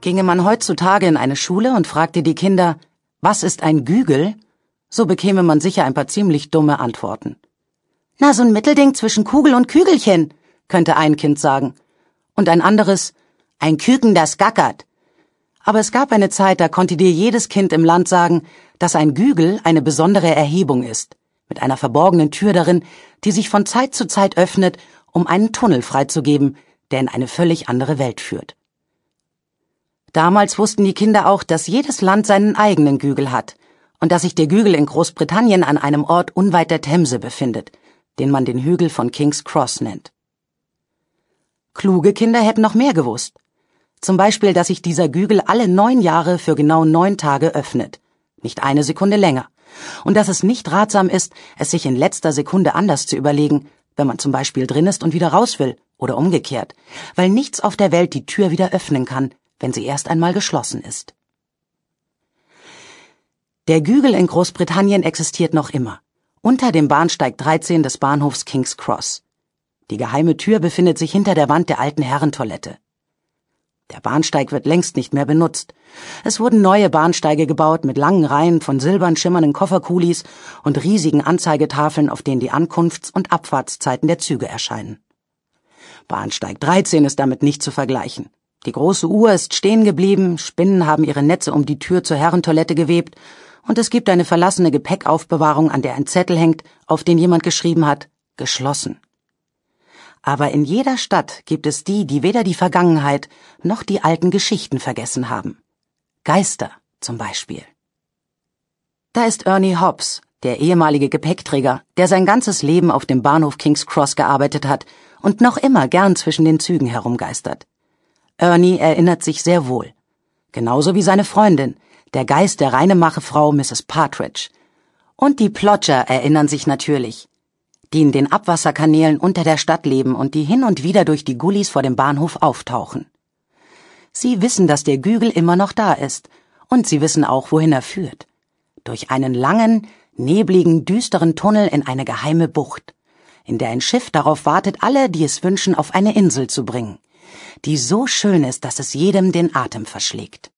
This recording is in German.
Ginge man heutzutage in eine Schule und fragte die Kinder, was ist ein Gügel? So bekäme man sicher ein paar ziemlich dumme Antworten. Na, so ein Mittelding zwischen Kugel und Kügelchen, könnte ein Kind sagen. Und ein anderes, ein Küken, das gackert. Aber es gab eine Zeit, da konnte dir jedes Kind im Land sagen, dass ein Gügel eine besondere Erhebung ist, mit einer verborgenen Tür darin, die sich von Zeit zu Zeit öffnet, um einen Tunnel freizugeben, der in eine völlig andere Welt führt. Damals wussten die Kinder auch, dass jedes Land seinen eigenen Gügel hat und dass sich der Gügel in Großbritannien an einem Ort unweit der Themse befindet, den man den Hügel von King's Cross nennt. Kluge Kinder hätten noch mehr gewusst. Zum Beispiel, dass sich dieser Gügel alle 9 Jahre für genau 9 Tage öffnet, nicht eine Sekunde länger, und dass es nicht ratsam ist, es sich in letzter Sekunde anders zu überlegen, wenn man zum Beispiel drin ist und wieder raus will, oder umgekehrt, weil nichts auf der Welt die Tür wieder öffnen kann, wenn sie erst einmal geschlossen ist. Der Gügel in Großbritannien existiert noch immer, unter dem Bahnsteig 13 des Bahnhofs King's Cross. Die geheime Tür befindet sich hinter der Wand der alten Herrentoilette. Der Bahnsteig wird längst nicht mehr benutzt. Es wurden neue Bahnsteige gebaut mit langen Reihen von silbern schimmernden Kofferkulis und riesigen Anzeigetafeln, auf denen die Ankunfts- und Abfahrtszeiten der Züge erscheinen. Bahnsteig 13 ist damit nicht zu vergleichen. Die große Uhr ist stehen geblieben, Spinnen haben ihre Netze um die Tür zur Herrentoilette gewebt und es gibt eine verlassene Gepäckaufbewahrung, an der ein Zettel hängt, auf den jemand geschrieben hat, geschlossen. Aber in jeder Stadt gibt es die, die weder die Vergangenheit noch die alten Geschichten vergessen haben. Geister zum Beispiel. Da ist Ernie Hobbs, der ehemalige Gepäckträger, der sein ganzes Leben auf dem Bahnhof King's Cross gearbeitet hat und noch immer gern zwischen den Zügen herumgeistert. Ernie erinnert sich sehr wohl. Genauso wie seine Freundin, der Geist der Reinemache-Frau Mrs. Partridge. Und die Plodger erinnern sich natürlich, die in den Abwasserkanälen unter der Stadt leben und die hin und wieder durch die Gullis vor dem Bahnhof auftauchen. Sie wissen, dass der Gügel immer noch da ist, und sie wissen auch, wohin er führt. Durch einen langen, nebligen, düsteren Tunnel in eine geheime Bucht, in der ein Schiff darauf wartet, alle, die es wünschen, auf eine Insel zu bringen, die so schön ist, dass es jedem den Atem verschlägt.